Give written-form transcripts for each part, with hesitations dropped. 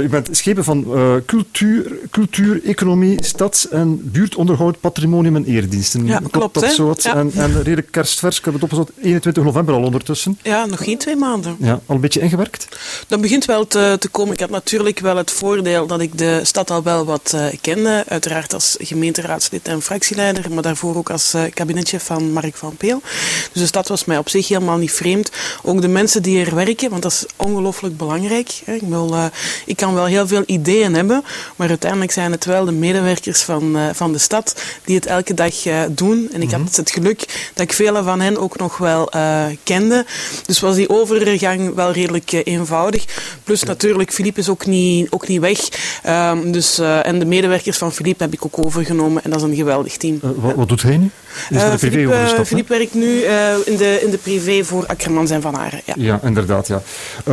U bent schepen van cultuur, economie, stads- en buurtonderhoud, patrimonium en eerdiensten. Ja, klopt. Dat zo wat? Ja. En redelijk kerstvers, ik heb het opgezet, 21 november al ondertussen. Ja, nog geen 2 maanden. Ja, al een beetje ingewerkt? Dat begint wel te komen. Ik had natuurlijk wel het voordeel dat ik de stad al wel wat kende. Uiteraard als gemeenteraadslid en fractieleider, maar daarvoor ook als kabinetchef van Mark van Peel. Dus de stad was mij op zich helemaal niet vreemd. Ook de mensen die er werken, want dat is ongelooflijk belangrijk. Ik kan wel heel veel ideeën hebben, maar uiteindelijk zijn het wel de medewerkers van de stad die het elke dag doen. En ik had het geluk dat ik vele van hen ook nog wel kende. Dus was die overgang wel redelijk eenvoudig. Plus natuurlijk, Philippe is ook niet weg. En de medewerkers van Philippe heb ik ook overgenomen en dat is een geweldig team. Wat doet hij nu? Philippe werkt nu in de privé voor Akkermans en Van Haren. Ja, inderdaad. Ja.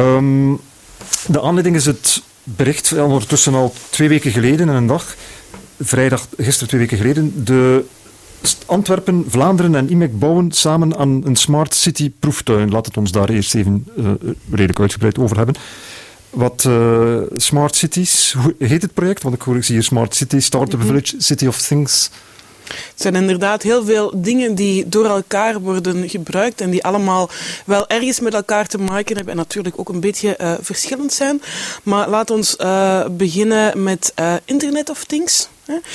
De aanleiding is het bericht, ondertussen al 2 weken geleden en een dag, vrijdag, gisteren 2 weken geleden, de Antwerpen, Vlaanderen en IMEC bouwen samen aan een Smart City proeftuin. Laat het ons daar eerst even redelijk uitgebreid over hebben. Wat Smart Cities, hoe heet het project? Want ik zie hier Smart City, Startup Village, City of Things. Het zijn inderdaad heel veel dingen die door elkaar worden gebruikt en die allemaal wel ergens met elkaar te maken hebben en natuurlijk ook een beetje verschillend zijn. Maar laat ons beginnen met Internet of Things.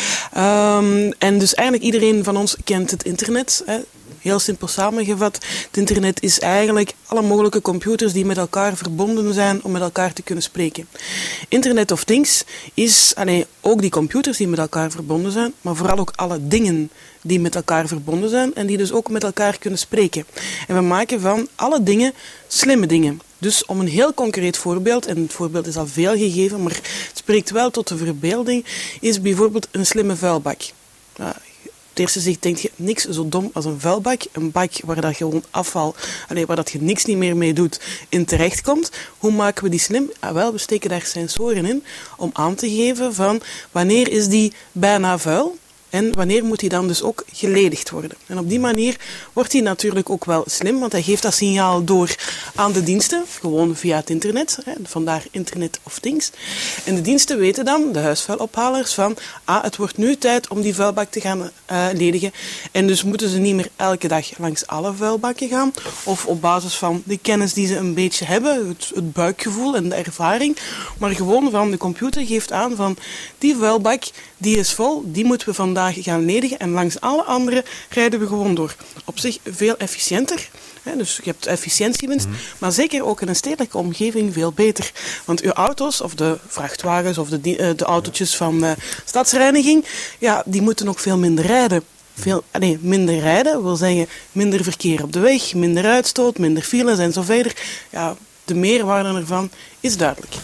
En dus eigenlijk iedereen van ons kent het internet. Heel simpel samengevat, het internet is eigenlijk alle mogelijke computers die met elkaar verbonden zijn om met elkaar te kunnen spreken. Internet of Things is ook die computers die met elkaar verbonden zijn, maar vooral ook alle dingen die met elkaar verbonden zijn en die dus ook met elkaar kunnen spreken. En we maken van alle dingen slimme dingen. Dus om een heel concreet voorbeeld, en het voorbeeld is al veel gegeven, maar het spreekt wel tot de verbeelding, is bijvoorbeeld een slimme vuilbak. Het eerste zicht denk je niks zo dom als een vuilbak. Een bak waar dat gewoon afval, waar dat je niks niet meer mee doet, in terechtkomt. Hoe maken we die slim? We steken daar sensoren in om aan te geven van wanneer is die bijna vuil. En wanneer moet hij dan dus ook geledigd worden? En op die manier wordt hij natuurlijk ook wel slim, want hij geeft dat signaal door aan de diensten, gewoon via het internet, vandaar Internet of Things. En de diensten weten dan, de huisvuilophalers, van het wordt nu tijd om die vuilbak te gaan ledigen. En dus moeten ze niet meer elke dag langs alle vuilbakken gaan, of op basis van de kennis die ze een beetje hebben, het buikgevoel en de ervaring, maar gewoon van de computer geeft aan van die vuilbak, die is vol, die moeten we vandaag gaan ledigen en langs alle andere rijden we gewoon door. Op zich veel efficiënter. Dus je hebt efficiëntiewinst, maar zeker ook in een stedelijke omgeving veel beter. Want uw auto's, of de vrachtwagens, of de autootjes van stadsreiniging, die moeten ook veel minder rijden. Minder rijden wil zeggen minder verkeer op de weg, minder uitstoot, minder files en zo verder. Ja, de meerwaarde ervan is duidelijk.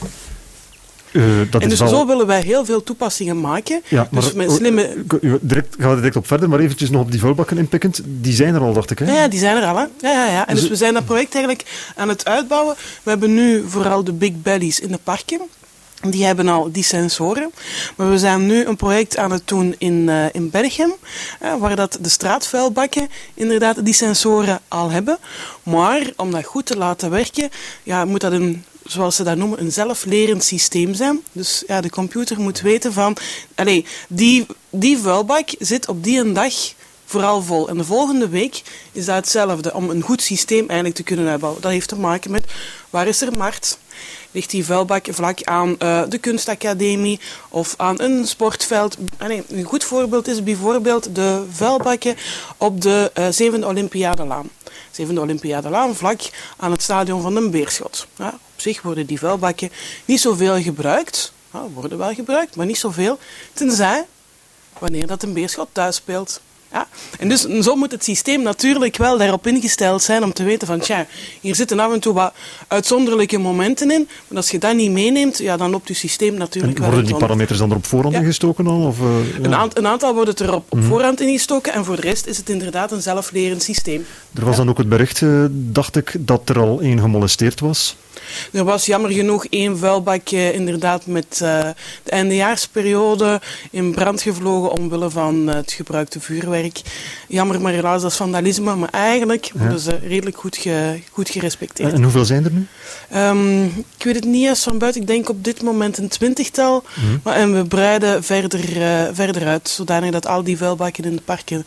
Zo willen wij heel veel toepassingen maken. Ja, maar dus met slimme... Gaan we direct op verder, maar eventjes nog op die vuilbakken inpikkend. Die zijn er al, dacht ik, hè? Ja, die zijn er al, hè. Ja. En dus we zijn dat project eigenlijk aan het uitbouwen. We hebben nu vooral de big bellies in de parken. Die hebben al die sensoren. Maar we zijn nu een project aan het doen in Berchem, waar dat de straatvuilbakken inderdaad die sensoren al hebben. Maar om dat goed te laten werken, moet dat zoals ze dat noemen, een zelflerend systeem zijn. Dus de computer moet weten van, die vuilbak zit op die een dag vooral vol. En de volgende week is dat hetzelfde, om een goed systeem eigenlijk te kunnen uitbouwen. Dat heeft te maken met, waar is er markt? Ligt die vuilbak vlak aan de kunstacademie of aan een sportveld? Een goed voorbeeld is bijvoorbeeld de vuilbakken op de 7e Olympiadelaan. 7e Olympiadelaan, vlak aan het stadion van Den Beerschot. Op zich worden die vuilbakken niet zoveel gebruikt. Worden wel gebruikt, maar niet zoveel. Tenzij wanneer dat Den Beerschot thuis speelt. Ja. En dus zo moet het systeem natuurlijk wel daarop ingesteld zijn om te weten van, hier zitten af en toe wat uitzonderlijke momenten in, maar als je dat niet meeneemt, dan loopt je systeem natuurlijk wel. En worden die parameters dan er op voorhand ingestoken dan? Of, Een aantal worden er op voorhand ingestoken en voor de rest is het inderdaad een zelflerend systeem. Er was dan ook het bericht, dacht ik, dat er al één gemolesteerd was. Er was jammer genoeg 1 vuilbak inderdaad met de eindejaarsperiode in brand gevlogen omwille van het gebruikte vuurwerk. Jammer, maar helaas, dat is vandalisme. Maar eigenlijk worden ze redelijk goed gerespecteerd. En hoeveel zijn er nu? Ik weet het niet eens van buiten. Ik denk op dit moment een 20-tal. En we breiden verder uit, zodanig dat al die vuilbakken in de parken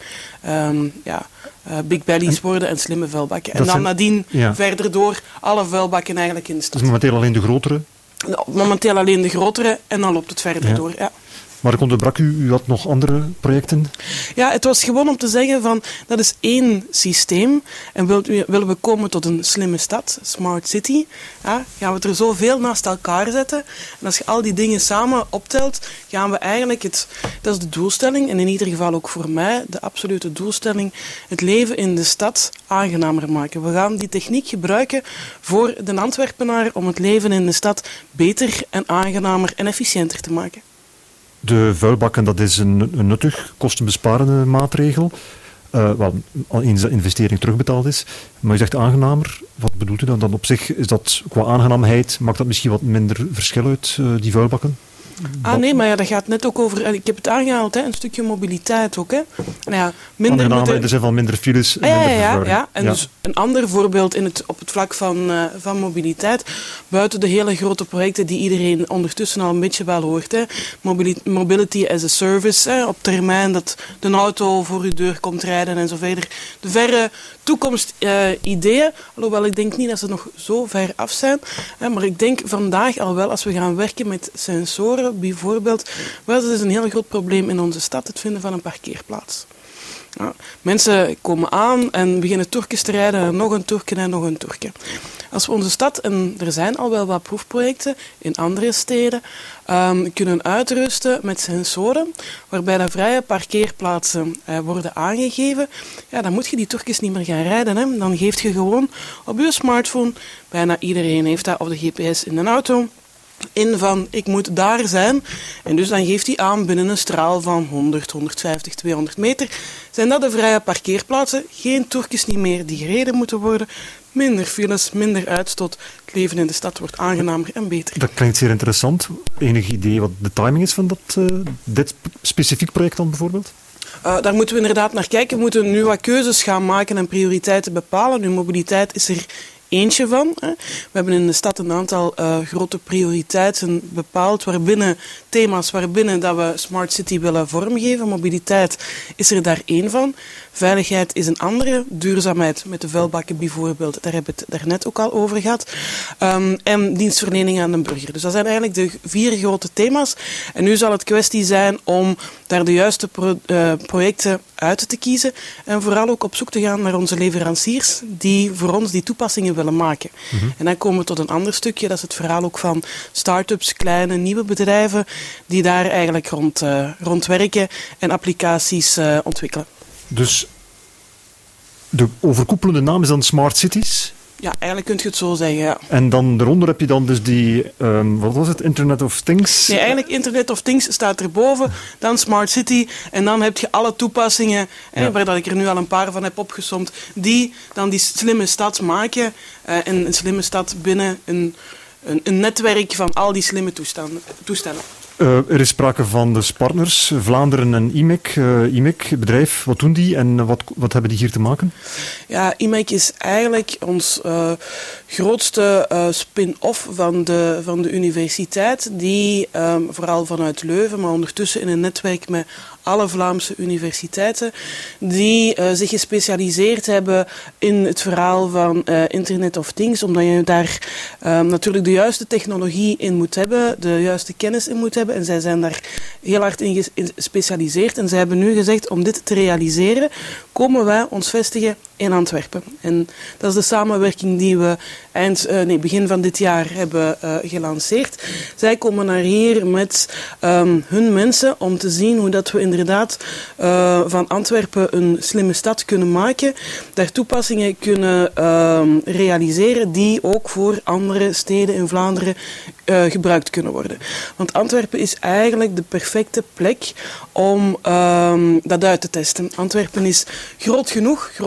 big bellies worden en slimme vuilbakken. En dan nadien verder door alle vuilbakken eigenlijk in de stad. Dus momenteel alleen de grotere? Momenteel alleen de grotere en dan loopt het verder door, ja. Maar ik onderbrak u had nog andere projecten? Ja, het was gewoon om te zeggen van, dat is 1 systeem. En willen we komen tot een slimme stad, smart city, gaan we het er zoveel naast elkaar zetten. En als je al die dingen samen optelt, gaan we eigenlijk, dat is de doelstelling, en in ieder geval ook voor mij, de absolute doelstelling, het leven in de stad aangenamer maken. We gaan die techniek gebruiken voor de Antwerpenaar om het leven in de stad beter en aangenamer en efficiënter te maken. De vuilbakken, dat is een nuttig, kostenbesparende maatregel. Eens de investering terugbetaald is. Maar u zegt aangenamer. Wat bedoelt u dan? Dan op zich is dat qua aangenaamheid, maakt dat misschien wat minder verschil uit, die vuilbakken? Nee, maar dat gaat net ook over... Ik heb het aangehaald, een stukje mobiliteit ook. Er zijn van minder files en minder vervuiling. En dus een ander voorbeeld op het vlak van mobiliteit, buiten de hele grote projecten die iedereen ondertussen al een beetje wel hoort. Mobility as a service, op termijn dat de auto voor uw deur komt rijden en zo verder. De verre toekomst ideeën, alhoewel ik denk niet dat ze nog zo ver af zijn. Maar ik denk vandaag al wel, als we gaan werken met sensoren, bijvoorbeeld, dat is een heel groot probleem in onze stad, het vinden van een parkeerplaats. Ja, mensen komen aan en beginnen Turkjes te rijden en nog een Turkje en nog een Turkje. Als we onze stad, en er zijn al wel wat proefprojecten in andere steden, kunnen uitrusten met sensoren, waarbij de vrije parkeerplaatsen worden aangegeven, dan moet je die Turkjes niet meer gaan rijden. Hè. Dan geef je gewoon op je smartphone, bijna iedereen heeft dat, of de GPS in een auto, in van ik moet daar zijn. En dus dan geeft hij aan binnen een straal van 100, 150, 200 meter. Zijn dat de vrije parkeerplaatsen? Geen Turkjes niet meer die gereden moeten worden. Minder files, minder uitstoot. Het leven in de stad wordt aangenamer en beter. Dat klinkt zeer interessant. Enig idee wat de timing is van dit specifiek project dan bijvoorbeeld? Daar moeten we inderdaad naar kijken. We moeten nu wat keuzes gaan maken en prioriteiten bepalen. Nu, mobiliteit is er eentje van. We hebben in de stad een aantal grote prioriteiten bepaald, thema's waarbinnen dat we Smart City willen vormgeven. Mobiliteit is er daar één van. Veiligheid is een andere. Duurzaamheid met de vuilbakken bijvoorbeeld, daar hebben we het daarnet ook al over gehad. En dienstverlening aan de burger. Dus dat zijn eigenlijk de 4 grote thema's. En nu zal het kwestie zijn om daar de juiste projecten uit te kiezen en vooral ook op zoek te gaan naar onze leveranciers die voor ons die toepassingen willen maken. En dan komen we tot een ander stukje, dat is het verhaal ook van start-ups, kleine, nieuwe bedrijven die daar eigenlijk rond werken en applicaties ontwikkelen. Dus de overkoepelende naam is dan Smart Cities? Ja, eigenlijk kun je het zo zeggen, ja. En dan daaronder heb je dan dus die, wat was het, Internet of Things? Nee, eigenlijk Internet of Things staat erboven, dan Smart City, en dan heb je alle toepassingen, waar dat ik er nu al een paar van heb opgesomd, die dan die slimme stad maken, en een slimme stad binnen een netwerk van al die slimme toestellen. Er is sprake van dus partners, Vlaanderen en IMEC. IMEC, bedrijf, wat doen die en wat hebben die hier te maken? Ja, IMEC is eigenlijk ons grootste spin-off van de universiteit, die vooral vanuit Leuven, maar ondertussen in een netwerk met alle Vlaamse universiteiten, die zich gespecialiseerd hebben in het verhaal van Internet of Things, omdat je daar natuurlijk de juiste technologie in moet hebben, de juiste kennis in moet hebben. En zij zijn daar heel hard in gespecialiseerd. En zij hebben nu gezegd, om dit te realiseren, komen wij ons vestigen in Antwerpen. En dat is de samenwerking die we begin van dit jaar hebben gelanceerd. Zij komen naar hier met hun mensen om te zien hoe dat we inderdaad van Antwerpen een slimme stad kunnen maken. Daar toepassingen kunnen realiseren die ook voor andere steden in Vlaanderen gebruikt kunnen worden. Want Antwerpen is eigenlijk de perfecte plek om dat uit te testen. Antwerpen is groot genoeg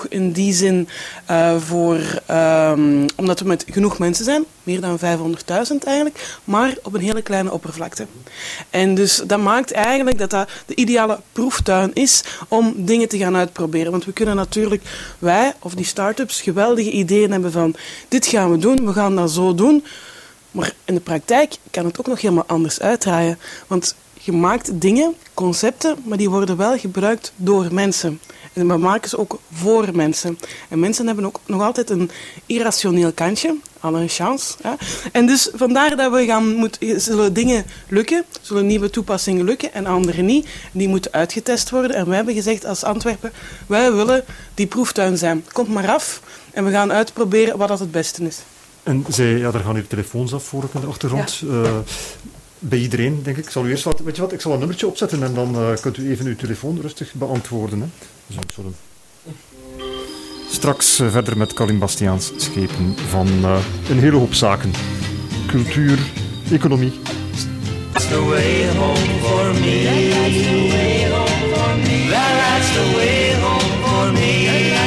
genoeg in die zin omdat we met genoeg mensen zijn, meer dan 500.000 eigenlijk, maar op een hele kleine oppervlakte. En dus dat maakt eigenlijk dat dat de ideale proeftuin is om dingen te gaan uitproberen. Want we kunnen natuurlijk, wij of die start-ups, geweldige ideeën hebben van dit gaan we doen, we gaan dat zo doen. Maar in de praktijk kan het ook nog helemaal anders uitdraaien. Want je maakt dingen, concepten, maar die worden wel gebruikt door mensen. En we maken ze ook voor mensen. En mensen hebben ook nog altijd een irrationeel kantje, alle een chance. Hè? En dus vandaar dat zullen dingen lukken, zullen nieuwe toepassingen lukken en andere niet. Die moeten uitgetest worden. En wij hebben gezegd als Antwerpen, wij willen die proeftuin zijn. Komt maar af en we gaan uitproberen wat dat het beste is. En daar gaan hier telefoons af voor in de achtergrond. Ja. Bij iedereen, denk ik. Ik zal u eerst ik zal een nummertje opzetten en dan kunt u even uw telefoon rustig beantwoorden. Hè. Dus ik zal straks verder met Karin Bastiaans schepen van een hele hoop zaken. Cultuur, economie. That's the way home for me. That's the way home for me. Well, that's the way home for me.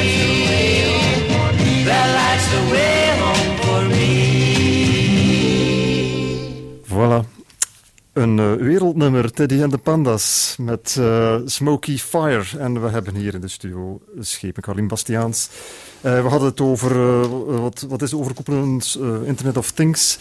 Well, that's the way home for me. Voilà. Een wereldnummer, Teddy and the Pandas, met Smoky Fire. En we hebben hier in de studio schepen Karin Bastiaans. We hadden het over, wat is de overkoepelend Internet of Things.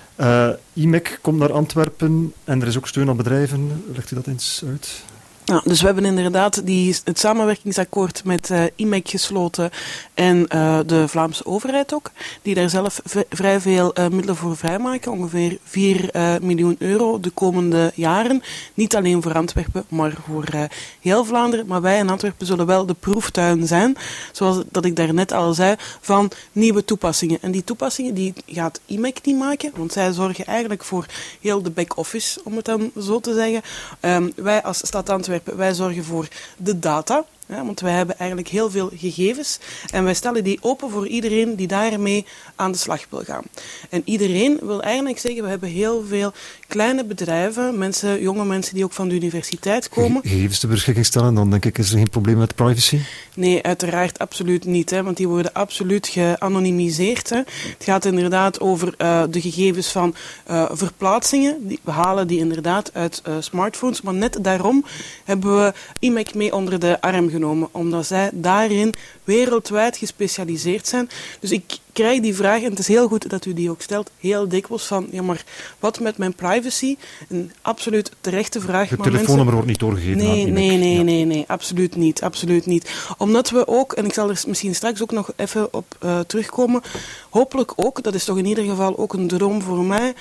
IMEC komt naar Antwerpen en er is ook steun aan bedrijven. Legt u dat eens uit? Ja, dus we hebben inderdaad het samenwerkingsakkoord met IMEC gesloten en de Vlaamse overheid ook, die daar zelf vrij veel middelen voor vrijmaken, ongeveer 4 miljoen euro de komende jaren. Niet alleen voor Antwerpen, maar voor heel Vlaanderen. Maar wij in Antwerpen zullen wel de proeftuin zijn, zoals dat ik daarnet al zei, van nieuwe toepassingen. En die toepassingen die gaat IMEC niet maken, want zij zorgen eigenlijk voor heel de back-office, om het dan zo te zeggen. Wij als stad Antwerpen, wij zorgen voor de data, want wij hebben eigenlijk heel veel gegevens en wij stellen die open voor iedereen die daarmee aan de slag wil gaan. En iedereen wil eigenlijk zeggen, we hebben heel veel kleine bedrijven, jonge mensen die ook van de universiteit komen. Gegevens te beschikking stellen, dan denk ik, is er geen probleem met privacy? Nee, uiteraard absoluut niet, want die worden absoluut geanonimiseerd. Het gaat inderdaad over de gegevens van verplaatsingen. We halen die inderdaad uit smartphones, maar net daarom hebben we IMEC mee onder de arm genomen, omdat zij daarin wereldwijd gespecialiseerd zijn. Dus ik krijg die vraag, en het is heel goed dat u die ook stelt, heel dikwijls van, ja, maar wat met mijn privacy? Een absoluut terechte vraag. Het telefoonnummer wordt niet doorgegeven. Nee, absoluut niet. Omdat we ook, en ik zal er misschien straks ook nog even op terugkomen, hopelijk ook, dat is toch in ieder geval ook een droom voor mij,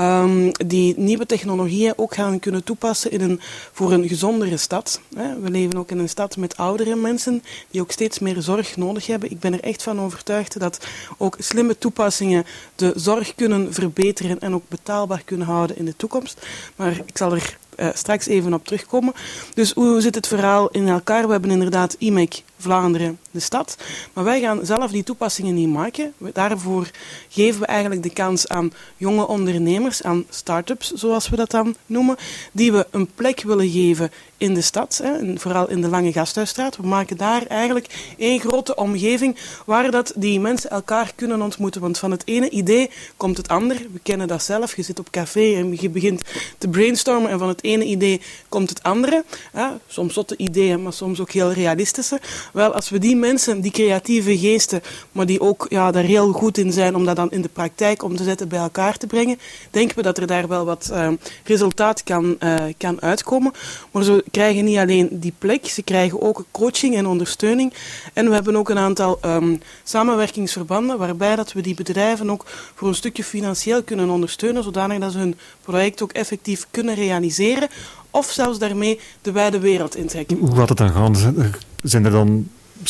die nieuwe technologieën ook gaan kunnen toepassen voor een gezondere stad. We leven ook in een stad met oudere mensen die ook steeds meer zorg nodig hebben. Ik ben er echt van overtuigd dat ook slimme toepassingen de zorg kunnen verbeteren en ook betaalbaar kunnen houden in de toekomst. Maar ik zal er straks even op terugkomen. Dus hoe zit het verhaal in elkaar? We hebben inderdaad IMEC Vlaanderen, de stad. Maar wij gaan zelf die toepassingen niet maken. Daarvoor geven we eigenlijk de kans aan jonge ondernemers, aan start-ups, zoals we dat dan noemen, die we een plek willen geven in de stad, en vooral in de Lange Gasthuisstraat. We maken daar eigenlijk één grote omgeving waar dat die mensen elkaar kunnen ontmoeten. Want van het ene idee komt het ander. We kennen dat zelf. Je zit op café en je begint te brainstormen en van het ene idee komt het andere. Soms zotte ideeën, maar soms ook heel realistische. Wel, als we die mensen, die creatieve geesten, maar die ook daar heel goed in zijn om dat dan in de praktijk om te zetten, bij elkaar te brengen, denken we dat er daar wel wat resultaat kan uitkomen. Maar ze krijgen niet alleen die plek, ze krijgen ook coaching en ondersteuning. En we hebben ook een aantal samenwerkingsverbanden waarbij dat we die bedrijven ook voor een stukje financieel kunnen ondersteunen, zodanig dat ze hun project ook effectief kunnen realiseren of zelfs daarmee de wijde wereld intrekken. Hoe gaat het dan gaan? Zijn er dan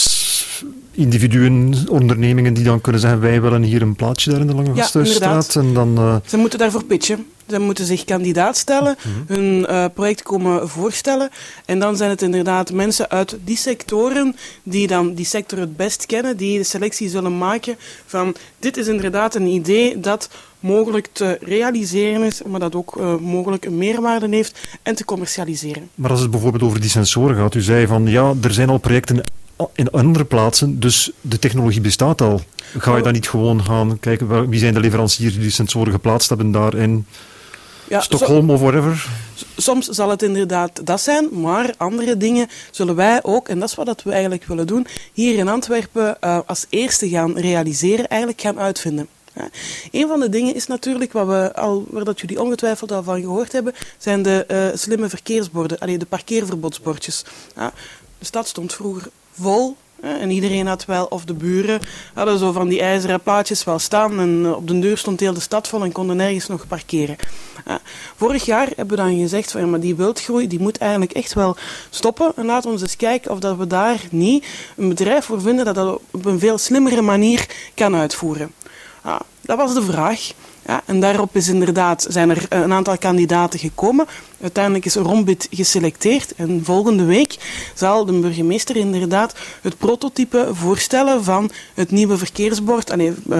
individuen, ondernemingen die dan kunnen zeggen, wij willen hier een plaatsje daar in de Lange Gasthuisstraat? En dan, Ze moeten daarvoor pitchen. Ze moeten zich kandidaat stellen, hun project komen voorstellen. En dan zijn het inderdaad mensen uit die sectoren die dan die sector het best kennen, die de selectie zullen maken van dit is inderdaad een idee dat mogelijk te realiseren is, maar dat ook mogelijk een meerwaarde heeft en te commercialiseren. Maar als het bijvoorbeeld over die sensoren gaat, u zei van ja, er zijn al projecten in andere plaatsen, dus de technologie bestaat al. Ga je dan niet gewoon gaan kijken, wie zijn de leveranciers die sensoren geplaatst hebben daar in Stockholm of whatever? Soms zal het inderdaad dat zijn, maar andere dingen zullen wij ook, en dat is wat we eigenlijk willen doen, hier in Antwerpen als eerste gaan realiseren, eigenlijk gaan uitvinden. Ja. Een van de dingen is natuurlijk, waar dat jullie ongetwijfeld al van gehoord hebben, zijn de slimme verkeersborden, de parkeerverbodsbordjes. Ja. De stad stond vroeger vol. En iedereen had wel, of de buren hadden zo van die ijzeren plaatjes wel staan. En op de deur stond heel de stad vol en konden nergens nog parkeren. Vorig jaar hebben we dan gezegd van maar die wildgroei die moet eigenlijk echt wel stoppen. En laten we eens kijken of dat we daar niet een bedrijf voor vinden dat dat op een veel slimmere manier kan uitvoeren. Dat was de vraag. Ja, en daarop zijn er een aantal kandidaten gekomen. Uiteindelijk is Rombit geselecteerd en volgende week zal de burgemeester inderdaad het prototype voorstellen van het nieuwe verkeersbord,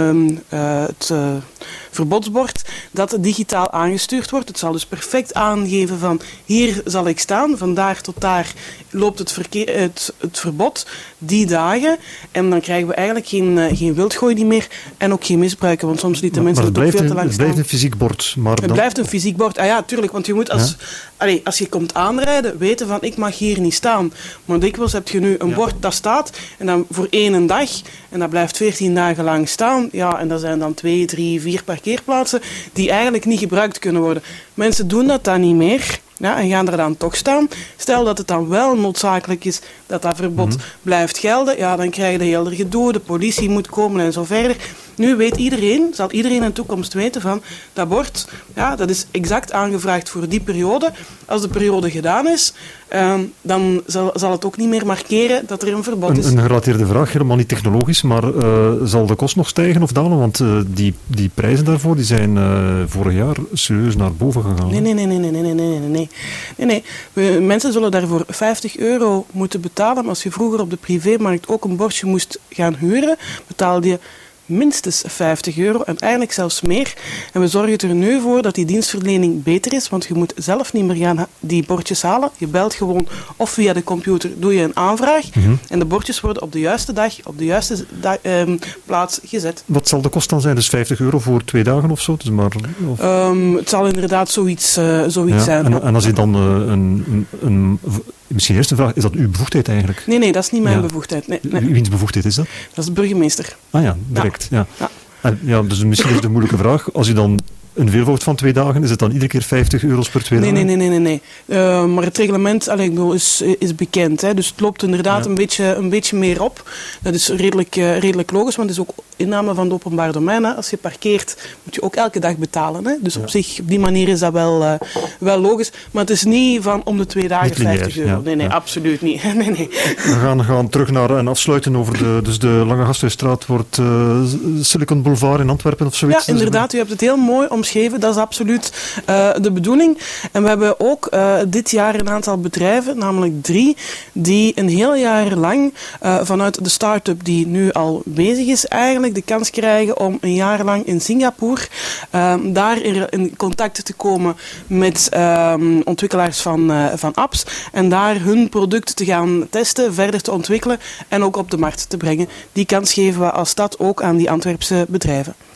het verbodsbord, dat digitaal aangestuurd wordt. Het zal dus perfect aangeven van hier zal ik staan, van daar tot daar loopt het verbod, die dagen. En dan krijgen we eigenlijk geen wildgooi meer en ook geen misbruiken, want soms lieten mensen het ook veel te lang staan. Het blijft een fysiek bord. Het blijft een fysiek bord. Ja, tuurlijk, want je moet als je komt aanrijden, weten van ik mag hier niet staan. Maar dikwijls heb je nu een bord dat staat en dan voor 1 dag en dat blijft 14 dagen lang staan. Ja, en dat zijn dan 2, 3, 4 parkeerplaatsen die eigenlijk niet gebruikt kunnen worden. Mensen doen dat dan niet meer. Ja, en gaan er dan toch staan. Stel dat het dan wel noodzakelijk is dat dat verbod blijft gelden, ja, dan krijg je heel erg gedoe, de politie moet komen en zo verder. Nu zal iedereen in de toekomst weten van dat bord, ja, dat is exact aangevraagd voor die periode. Als de periode gedaan is, dan zal het ook niet meer markeren dat er een verbod is. Een gerelateerde vraag, helemaal niet technologisch, maar zal de kost nog stijgen of dalen? Want die prijzen daarvoor die zijn vorig jaar serieus naar boven gegaan. Nee. Mensen zullen daarvoor €50 moeten betalen. Maar als je vroeger op de privémarkt ook een bordje moest gaan huren, betaalde je minstens €50 en eigenlijk zelfs meer. En we zorgen er nu voor dat die dienstverlening beter is, want je moet zelf niet meer gaan die bordjes halen. Je belt gewoon of via de computer doe je een aanvraag en de bordjes worden op de juiste dag, op de juiste plaats gezet. Wat zal de kost dan zijn? Dus €50 voor 2 dagen of zo? Dus het zal inderdaad zoiets zijn. En als je dan misschien eerst een vraag, is dat uw bevoegdheid eigenlijk? Nee, dat is niet mijn bevoegdheid. Nee. Wiens bevoegdheid is dat? Dat is de burgemeester. Ah ja, direct. Ja, dus misschien is het een moeilijke vraag. Als je dan een veelvoud van 2 dagen, is het dan iedere keer €50 per 2 dagen? Nee. Maar het reglement is bekend. Hè. Dus het loopt inderdaad een beetje meer op. Dat is redelijk logisch, want het is ook inname van het openbaar domein. Hè. Als je parkeert, moet je ook elke dag betalen. Hè. Dus op die manier is dat wel logisch. Maar het is niet van om de 2 dagen €50. Nee, absoluut niet. Nee. We gaan terug naar en afsluiten over de Lange Gasthuisstraat wordt Silicon Boulevard in Antwerpen of zoiets. Ja, inderdaad. U hebt het heel mooi omschreven. Dat is absoluut de bedoeling. En we hebben ook dit jaar een aantal bedrijven, namelijk 3, die een heel jaar lang vanuit de start-up die nu al bezig is, eigenlijk de kans krijgen om een jaar lang in Singapore daar in contact te komen met ontwikkelaars van apps en daar hun product te gaan testen, verder te ontwikkelen en ook op de markt te brengen. Die kans geven we als stad ook aan die Antwerpse bedrijven.